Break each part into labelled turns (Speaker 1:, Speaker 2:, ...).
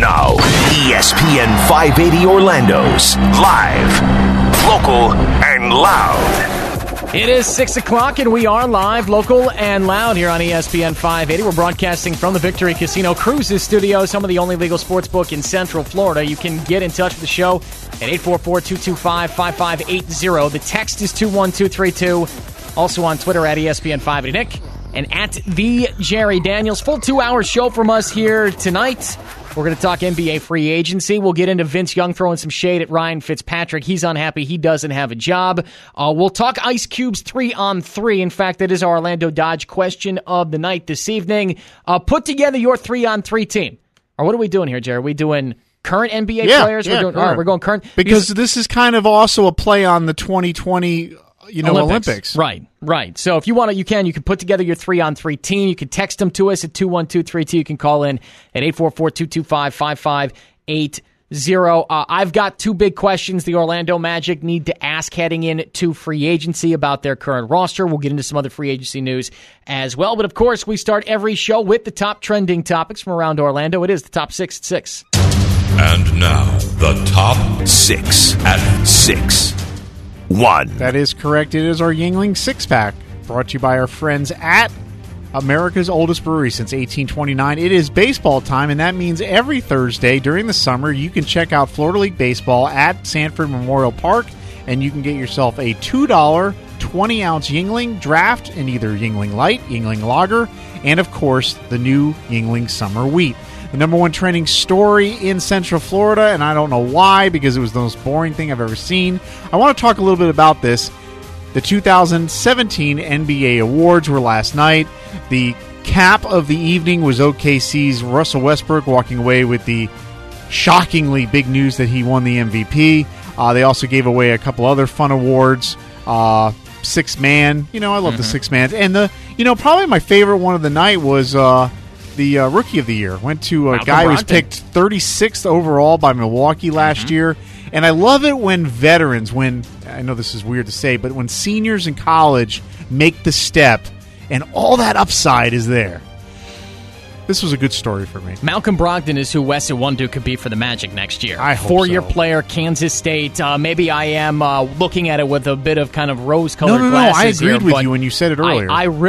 Speaker 1: now, ESPN 580 Orlando's live, local, and loud.
Speaker 2: It is 6 o'clock, and we are live, local, and loud here on ESPN 580. We're broadcasting from the Victory Casino Cruises Studios, home of the only legal sports book in Central Florida. You can get in touch with the show at 844-225-5580. The text is 21232. Also on Twitter at ESPN 580 Nick and at the Jerry Daniels. Full 2-hour show from us here tonight. We're going to talk NBA free agency. We'll get into Vince Young throwing some shade at Ryan Fitzpatrick. He's unhappy. He doesn't have a job. We'll talk Ice Cube's 3-on-3. In fact, that is our Orlando Dodge question of the night this evening. Put together your 3-on-3 team. Or what are we doing here, Jerry? Are we doing current NBA players?
Speaker 3: Yeah,
Speaker 2: All right, we're going current.
Speaker 3: Because this is kind of also a play on the 2020 Olympics.
Speaker 2: Right. So if you want to, you can put together your 3-on-3 team. You can text them to us at 21232. You can call in at 844-225-5580. I've got two big questions the Orlando Magic need to ask heading into free agency about their current roster. We'll get into some other free agency news as well. But of course, we start every show with the top trending topics from around Orlando. It is the top 6 at 6.
Speaker 1: And now, the top 6 at 6. 1.
Speaker 3: That is correct. It is our Yuengling 6-pack, brought to you by our friends at America's oldest brewery since 1829. It is baseball time, and that means every Thursday during the summer, you can check out Florida League Baseball at Sanford Memorial Park, and you can get yourself a $2 20-ounce Yuengling draft in either Yuengling Light, Yuengling Lager, and, of course, the new Yuengling Summer Wheat. The number one trending story in Central Florida, and I don't know why, because it was the most boring thing I've ever seen. I want to talk a little bit about this. The 2017 NBA Awards were last night. The cap of the evening was OKC's Russell Westbrook walking away with the shockingly big news that he won the MVP. They also gave away a couple other fun awards. Six Man. I love the Six Man. And probably my favorite one of the night was the Rookie of the Year. Went to a guy who was picked 36th overall by Milwaukee last year. And I love it when veterans, I know this is weird to say, but when seniors in college make the step and all that upside is there. This was a good story for me.
Speaker 2: Malcolm Brogdon is who Wes Iwundu could be for the Magic next year.
Speaker 3: I hope
Speaker 2: 4-year
Speaker 3: so.
Speaker 2: player, Kansas State. Maybe I am looking at it with a bit of kind of rose-colored glasses.
Speaker 3: No, I agreed
Speaker 2: here,
Speaker 3: with you when you said it earlier.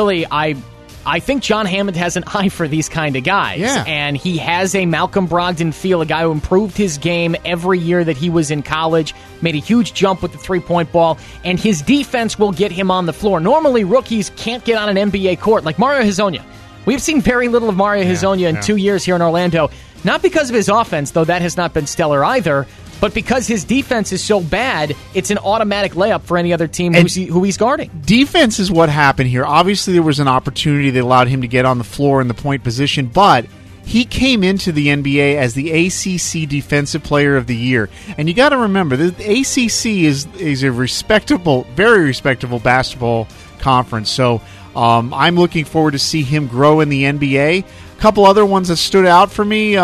Speaker 2: I think John Hammond has an eye for these kind of guys.
Speaker 3: Yeah.
Speaker 2: And he has a Malcolm Brogdon feel, a guy who improved his game every year that he was in college, made a huge jump with the three-point ball, and his defense will get him on the floor. Normally, rookies can't get on an NBA court, like Mario Hezonja. We've seen very little of Mario Hezonja in 2 years here in Orlando. Not because of his offense, though that has not been stellar either, but because his defense is so bad, it's an automatic layup for any other team who he's guarding.
Speaker 3: Defense is what happened here. Obviously, there was an opportunity that allowed him to get on the floor in the point position, but he came into the NBA as the ACC Defensive Player of the Year. And you got to remember, the ACC is a respectable, very respectable basketball conference. So I'm looking forward to see him grow in the NBA. A couple other ones that stood out for me.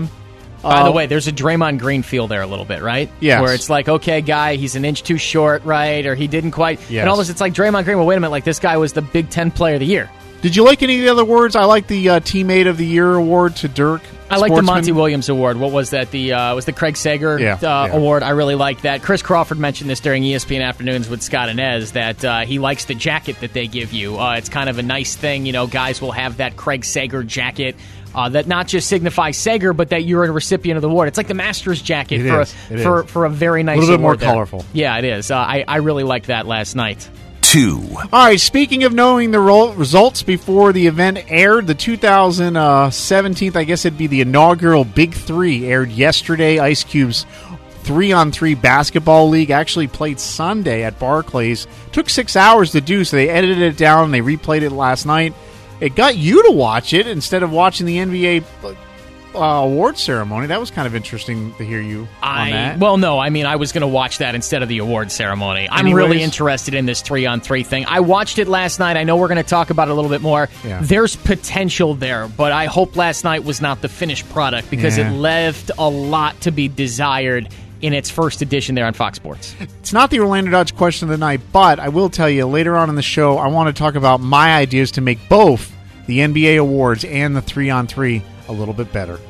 Speaker 2: By the way, there's a Draymond Green feel there a little bit, right?
Speaker 3: Yes.
Speaker 2: Where it's like, okay, guy, he's an inch too short, right? Or he didn't quite.
Speaker 3: Yes.
Speaker 2: And all this, it's like Draymond Green, well, wait a minute, like this guy was the Big Ten Player of the Year.
Speaker 3: Did you like any of the other awards? I like the Teammate of the Year award to Dirk.
Speaker 2: I like the Monty Williams award. What was that? Was the Craig Sager award? I really like that. Chris Crawford mentioned this during ESPN Afternoons with Scott Inez, that he likes the jacket that they give you. It's kind of a nice thing. Guys will have that Craig Sager jacket. That not just signifies Sager, but that you're a recipient of the award. It's like the Master's jacket for a very nice award.
Speaker 3: A little bit more
Speaker 2: there.
Speaker 3: colorful.
Speaker 2: Yeah, it is. I really liked that last night.
Speaker 1: 2.
Speaker 3: All right, speaking of knowing the results before the event aired, the 2017, I guess it'd be the inaugural Big Three, aired yesterday. Ice Cube's 3-on-3 basketball league actually played Sunday at Barclays. Took 6 hours to do, so they edited it down and they replayed it last night. It got you to watch it instead of watching the NBA award ceremony. That was kind of interesting to hear you on that.
Speaker 2: Well, no, I mean, I was going to watch that instead of the award ceremony. I'm really interested in this 3-on-3 thing. I watched it last night. I know we're going to talk about it a little bit more.
Speaker 3: Yeah.
Speaker 2: There's potential there, but I hope last night was not the finished product because it left a lot to be desired in its first edition there on Fox Sports.
Speaker 3: It's not the Orlando Dodge question of the night, but I will tell you later on in the show, I want to talk about my ideas to make both the NBA awards and the 3-on-3 a little bit better.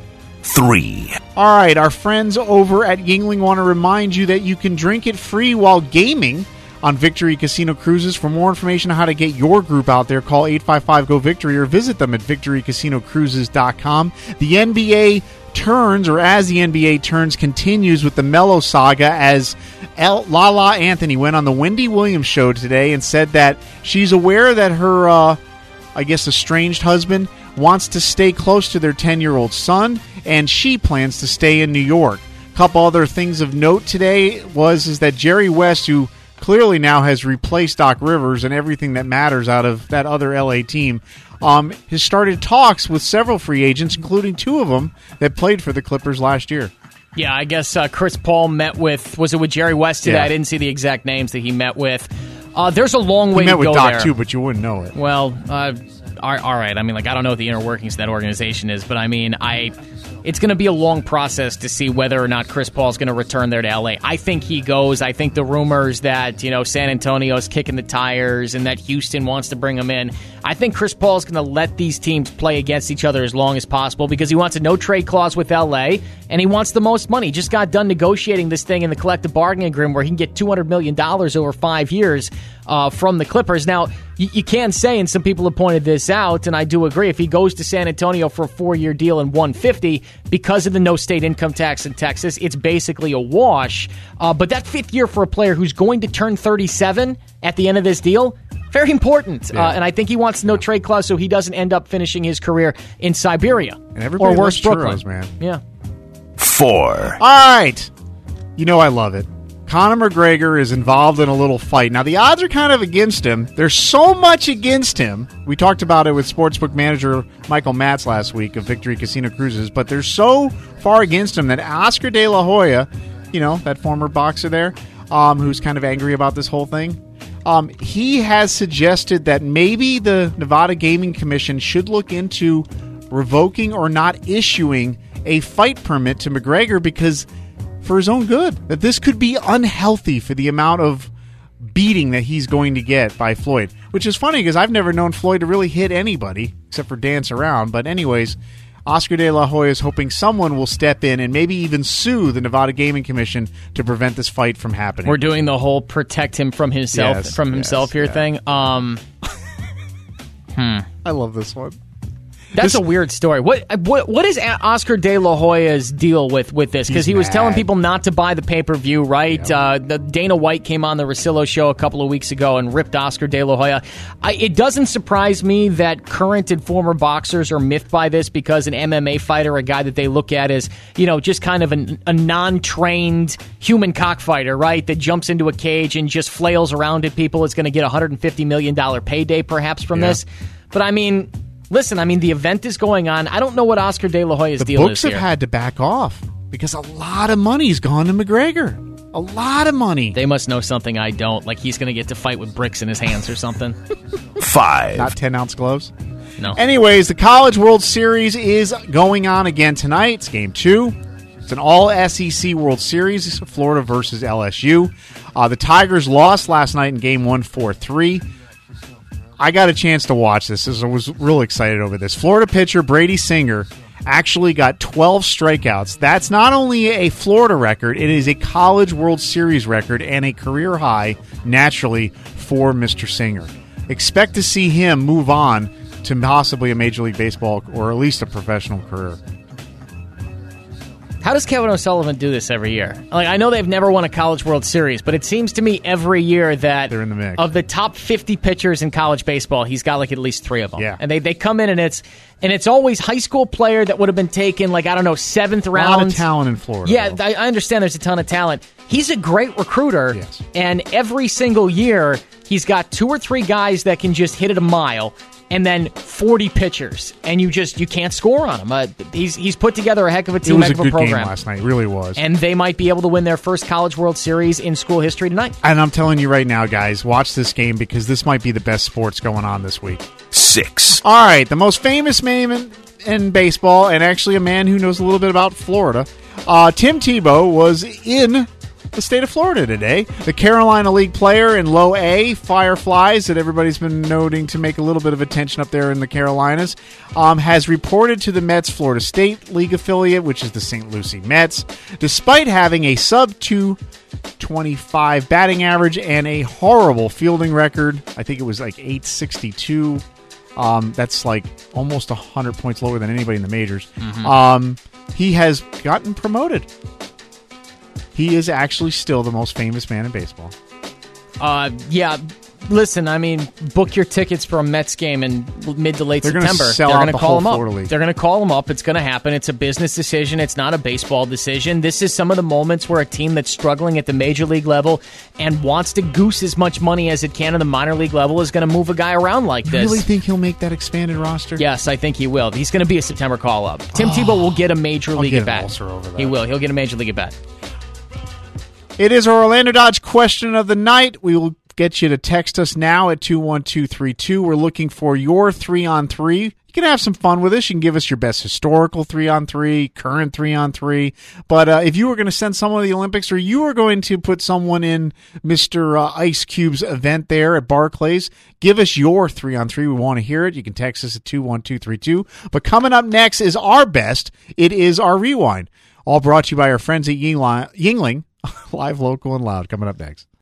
Speaker 1: 3.
Speaker 3: All right, our friends over at Yingling want to remind you that you can drink it free while gaming on Victory Casino Cruises. For more information on how to get your group out there, call 855-GO-VICTORY or visit them at victorycasinocruises.com. The NBA turns, or as the NBA turns, continues with the Melo saga as Lala Anthony went on the Wendy Williams show today and said that she's aware that her, estranged husband wants to stay close to their 10-year-old son, and she plans to stay in New York. A couple other things of note today is that Jerry West, who clearly now has replaced Doc Rivers and everything that matters out of that other LA team, has started talks with several free agents, including 2 of them that played for the Clippers last year.
Speaker 2: Yeah, I guess Chris Paul met with Jerry West today?
Speaker 3: Yeah.
Speaker 2: I didn't see the exact names that he met with. There's a long way to go there.
Speaker 3: He met with Doc, too, but you wouldn't know it.
Speaker 2: Well, all right. I mean, I don't know what the inner workings of that organization is, but I mean, it's going to be a long process to see whether or not Chris Paul's going to return there to L.A. I think he goes. I think the rumors that, San Antonio's kicking the tires and that Houston wants to bring him in, I think Chris Paul's going to let these teams play against each other as long as possible because he wants a no-trade clause with L.A., and he wants the most money. He just got done negotiating this thing in the collective bargaining agreement where he can get $200 million over 5 years from the Clippers. Now, you can say, and some people have pointed this out, and I do agree, if he goes to San Antonio for a 4-year deal and $150, because of the no state income tax in Texas, it's basically a wash. But that 5th year for a player who's going to turn 37 at the end of this deal, very important.
Speaker 3: Yeah.
Speaker 2: And I think he wants no trade clause so he doesn't end up finishing his career in Siberia.
Speaker 3: And everybody
Speaker 2: or worse,
Speaker 3: loves
Speaker 2: Brooklyn.
Speaker 3: churros, man.
Speaker 2: Yeah.
Speaker 1: 4.
Speaker 3: All right. I love it. Conor McGregor is involved in a little fight. Now, the odds are kind of against him. There's so much against him. We talked about it with sportsbook manager Michael Matz last week of Victory Casino Cruises, but they're so far against him that Oscar De La Hoya, that former boxer there, who's kind of angry about this whole thing, he has suggested that maybe the Nevada Gaming Commission should look into revoking or not issuing a fight permit to McGregor because for his own good, that this could be unhealthy for the amount of beating that he's going to get by Floyd, which is funny because I've never known Floyd to really hit anybody except for dance around. But anyways, Oscar De La Hoya is hoping someone will step in and maybe even sue the Nevada Gaming Commission to prevent this fight from happening.
Speaker 2: We're doing the whole protect him from himself thing.
Speaker 3: I love this one.
Speaker 2: That's a weird story. What is Oscar De La Hoya's deal with this? Because he was telling people not to buy the pay-per-view, right?
Speaker 3: Yeah.
Speaker 2: Dana White came on the Rosillo show a couple of weeks ago and ripped Oscar De La Hoya. It doesn't surprise me that current and former boxers are miffed by this because an MMA fighter, a guy that they look at as, just kind of a non-trained human cockfighter, right, that jumps into a cage and just flails around at people, is going to get a $150 million payday perhaps from this. But I mean... Listen, the event is going on. I don't know what Oscar De La Hoya's deal is here.
Speaker 3: The books have had to back off because a lot of money's gone to McGregor. A lot of money.
Speaker 2: They must know something I don't. Like he's going to get to fight with bricks in his hands or something.
Speaker 1: 5.
Speaker 3: Not 10-ounce gloves?
Speaker 2: No.
Speaker 3: Anyways, the College World Series is going on again tonight. It's Game 2. It's an all-SEC World Series, Florida versus LSU. The Tigers lost last night in Game 1, 4-3. I got a chance to watch this. I was real excited over this. Florida pitcher Brady Singer actually got 12 strikeouts. That's not only a Florida record, it is a College World Series record and a career high, naturally, for Mr. Singer. Expect to see him move on to possibly a Major League Baseball or at least a professional career.
Speaker 2: How does Kevin O'Sullivan do this every year? I know they've never won a College World Series, but it seems to me every year that
Speaker 3: they're in the mix.
Speaker 2: Of the top 50 pitchers in college baseball, he's got at least 3 of them.
Speaker 3: Yeah.
Speaker 2: And they come in and it's always high school player that would have been taken 7th round.
Speaker 3: A lot of talent in Florida.
Speaker 2: Yeah,
Speaker 3: though.
Speaker 2: I understand there's a ton of talent. He's a great recruiter.
Speaker 3: Yes. And
Speaker 2: every single year he's got 2 or 3 guys that can just hit it a mile. And then 40 pitchers, and you can't score on him. He's put together a heck of a team, heck of a program.
Speaker 3: It was a good game last night, it really was.
Speaker 2: And they might be able to win their first College World Series in school history tonight.
Speaker 3: And I'm telling you right now, guys, watch this game because this might be the best sports going on this week.
Speaker 1: 6.
Speaker 3: All right, the most famous man in baseball, and actually a man who knows a little bit about Florida, Tim Tebow was in the state of Florida today. The Carolina League player in low A, Fireflies, that everybody's been noting to make a little bit of attention up there in the Carolinas, has reported to the Mets Florida State League affiliate, which is the St. Lucie Mets, despite having a sub-225 batting average and a horrible fielding record. I think it was like 862. That's like almost 100 points lower than anybody in the majors. He has gotten promoted. He is actually still the most famous man in baseball.
Speaker 2: Yeah. Listen, I mean, book your tickets for a Mets game in mid to late September.
Speaker 3: They're going to call him up.
Speaker 2: They're going to call him up. It's going to happen. It's a business decision. It's not a baseball decision. This is some of the moments where a team that's struggling at the major league level and wants to goose as much money as it can in the minor league level is going to move a guy around like this.
Speaker 3: You really think he'll make that expanded roster?
Speaker 2: Yes, I think he will. He's going to be a September call-up. Tim Tebow will get a major league at bat. He will. He'll get a major league at bat.
Speaker 3: It is our Orlando Dodge question of the night. We will get you to text us now at 21232. We're looking for your 3-on-3. You can have some fun with us. You can give us your best historical 3-on-3, current 3-on-3. But if you were going to send someone to the Olympics, or you were going to put someone in Mr. Ice Cube's event there at Barclays, give us your 3-on-3. We want to hear it. You can text us at 21232. But coming up next is our best. It is our Rewind. All brought to you by our friends at Yingling. Live, local, and loud. Coming up next.